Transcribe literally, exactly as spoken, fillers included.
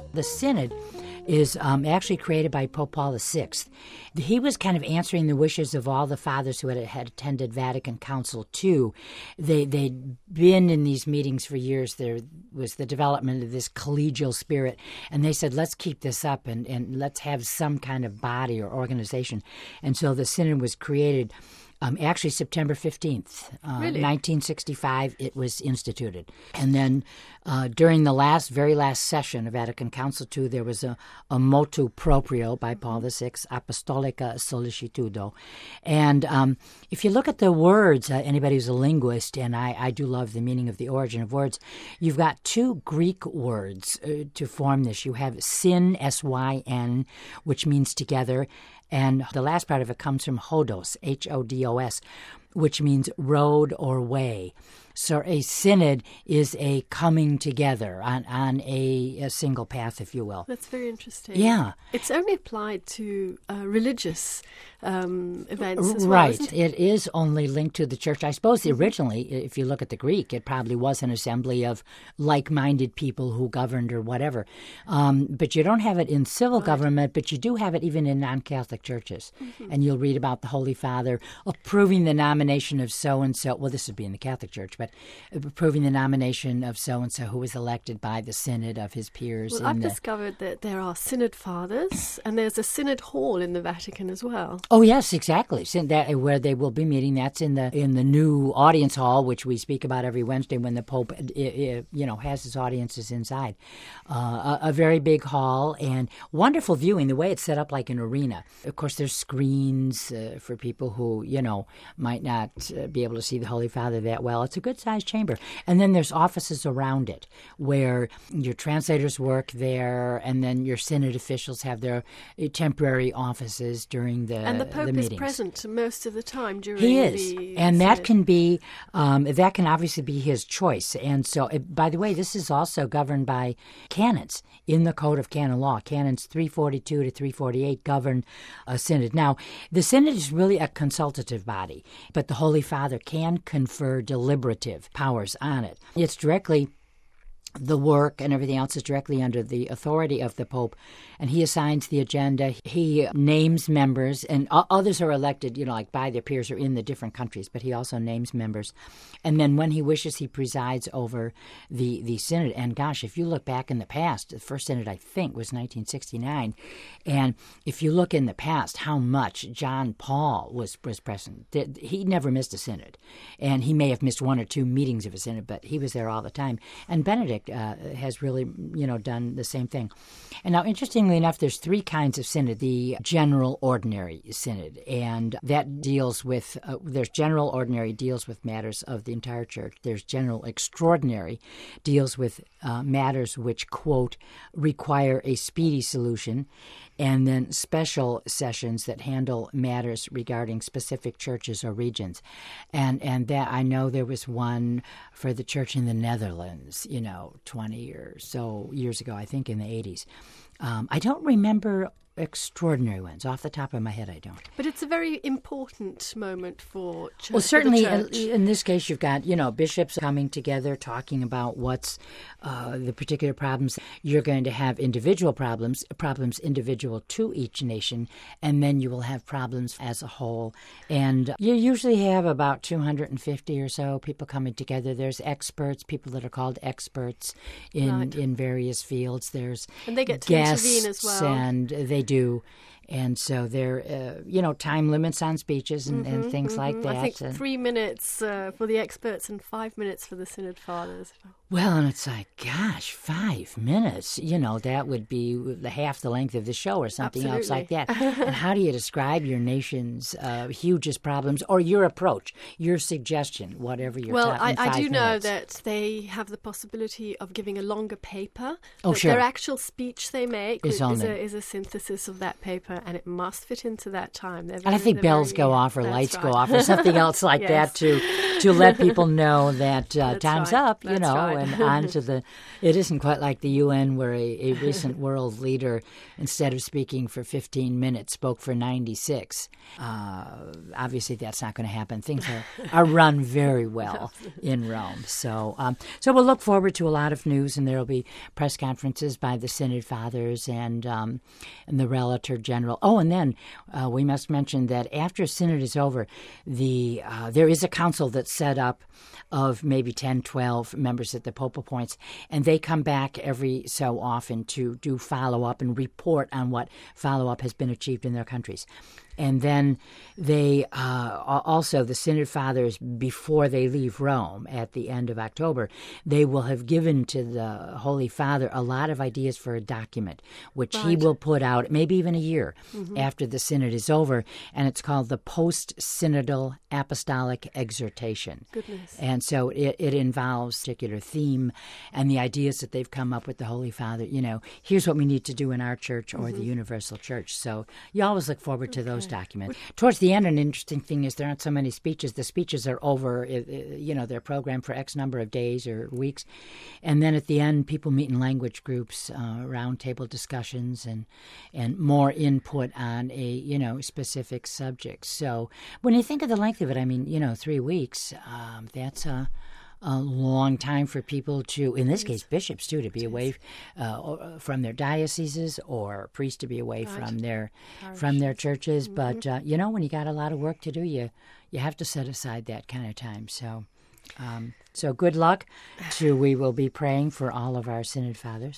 The Synod is um, actually created by Pope Paul the Sixth. He was kind of answering the wishes of all the fathers who had, had attended Vatican Council two. They, they'd been in these meetings for years. There was the development of this collegial spirit, and they said, let's keep this up and, and let's have some kind of body or organization. And so the Synod was created. Um, actually, September fifteenth, uh, really? nineteen sixty-five, it was instituted. And then uh, during the last, very last session of Vatican Council two, there was a, a motu proprio by Paul the Sixth, Apostolica Solicitudo. And um, if you look at the words, uh, anybody who's a linguist, and I, I do love the meaning of the origin of words, you've got two Greek words uh, to form this. You have syn, S Y N, which means together, and the last part of it comes from hodos, H O D O S, which means road or way. So a synod is a coming together on, on a, a single path, if you will. That's very interesting. Yeah. It's only applied to uh, religious um, events as well, Right. isn't it? It is only linked to the church. I suppose Mm-hmm. originally, if you look at the Greek, it probably was an assembly of like-minded people who governed or whatever. Um, but you don't have it in civil Right. government, but you do have it even in non-Catholic churches. Mm-hmm. And you'll read about the Holy Father approving the nomination of so-and-so. Well, this would be in the Catholic Church, but approving the nomination of so-and-so who was elected by the synod of his peers. Well, in I've the... discovered that there are synod fathers, and there's a synod hall in the Vatican as well. Oh yes, exactly. So that where they will be meeting. That's in the in the new audience hall, which we speak about every Wednesday when the Pope, you know, has his audiences inside. Uh, a, a very big hall and wonderful viewing. The way it's set up like an arena. Of course, there's screens uh, for people who you know might not uh, be able to see the Holy Father that well. It's a good sized chamber, and then there's offices around it where your translators work there, and then your synod officials have their uh, temporary offices during the And the Pope the is meetings. present most of the time during He is, the and that synod. can be um, that can obviously be his choice. And so, uh, by the way, this is also governed by canons in the Code of Canon Law. Canons three forty-two to three forty-eight govern a synod. Now, the synod is really a consultative body, but the Holy Father can confer deliberative powers on it. It's directly. The work and everything else is directly under the authority of the Pope, and he assigns the agenda. He names members, and o- others are elected, you know, like by their peers or in the different countries, but he also names members. And then when he wishes, he presides over the, the synod. And gosh, if you look back in the past, the first synod, I think, was nineteen sixty-nine. And if you look in the past, how much John Paul was, was present. He never missed a synod. And he may have missed one or two meetings of a synod, but he was there all the time. And Benedict Uh, has really, you know, done the same thing. And now, interestingly enough, there's three kinds of synod. The general ordinary synod, and that deals with, uh, there's general ordinary, deals with matters of the entire church. There's general extraordinary, deals with uh, matters which, quote, require a speedy solution. And then special sessions that handle matters regarding specific churches or regions. And and that I know there was one for the church in the Netherlands, you know, twenty or so years ago, I think in the eighties. Um, I don't remember extraordinary ones. Off the top of my head, I don't. But it's a very important moment for church. Well, certainly for the in, church. in this case, you've got, you know, bishops coming together, talking about what's uh, the particular problems. You're going to have individual problems, problems individual to each nation, and then you will have problems as a whole. And you usually have about two hundred fifty or so people coming together. There's experts, people that are called experts in, Right. in various fields. There's And they get to guests, intervene as well. and they do. And so there, uh, you know, time limits on speeches and, Mm-hmm, and things like that. I think And- three minutes uh, for the experts and five minutes for the synod fathers. Well, and it's like, gosh, five minutes. You know, that would be the half the length of the show or something else like that. And how do you describe your nation's uh, hugest problems or your approach, your suggestion, whatever you're Well, talking I, I do know minutes. that they have the possibility of giving a longer paper. Oh, that sure. Their actual speech they make Is is, on is, there. a, is a synthesis of that paper, uh, and it must fit into that time. They're And I very- think they're bells very- go off or That's lights go right. off or something else like Yes. that to to let people know that uh, That's time's right. up, you That's know, right. and on to the. It isn't quite like the U N where a, a recent world leader, instead of speaking for fifteen minutes, spoke for ninety-six. Uh, obviously, that's not going to happen. Things are, are run very well in Rome. So, um, so we'll look forward to a lot of news, and there will be press conferences by the Synod Fathers and um, and the Relator General. Oh, and then uh, we must mention that after Synod is over, the uh, there is a council that's set up of maybe ten, twelve members that the Pope appoints, and they come back every so often to do follow-up and report on what follow-up has been achieved in their countries. And then they uh, also, the Synod Fathers, before they leave Rome at the end of October, they will have given to the Holy Father a lot of ideas for a document, which he Right. will put out maybe even a year Mm-hmm. after the Synod is over. And it's called the Post-Synodal Apostolic Exhortation. Goodness. And so it, it involves a particular theme and the ideas that they've come up with the Holy Father. You know, here's what we need to do in our church or the Universal Church. So you always look forward to those documents. Towards the end, an interesting thing is there aren't so many speeches. The speeches are over, uh, uh, you know, they're programmed for X number of days or weeks. And then at the end, people meet in language groups, uh, roundtable discussions, and and more input on a, you know, specific subject. So when you think of the length of it, I mean, you know, three weeks, um, that's a... a long time for people to, in this case, bishops too, to be away uh, from their dioceses, or priests to be away Right. from their from their churches. Mm-hmm. But uh, you know, when you got a lot of work to do, you you have to set aside that kind of time. So, um, so good luck. To we will be praying for all of our Synod Fathers.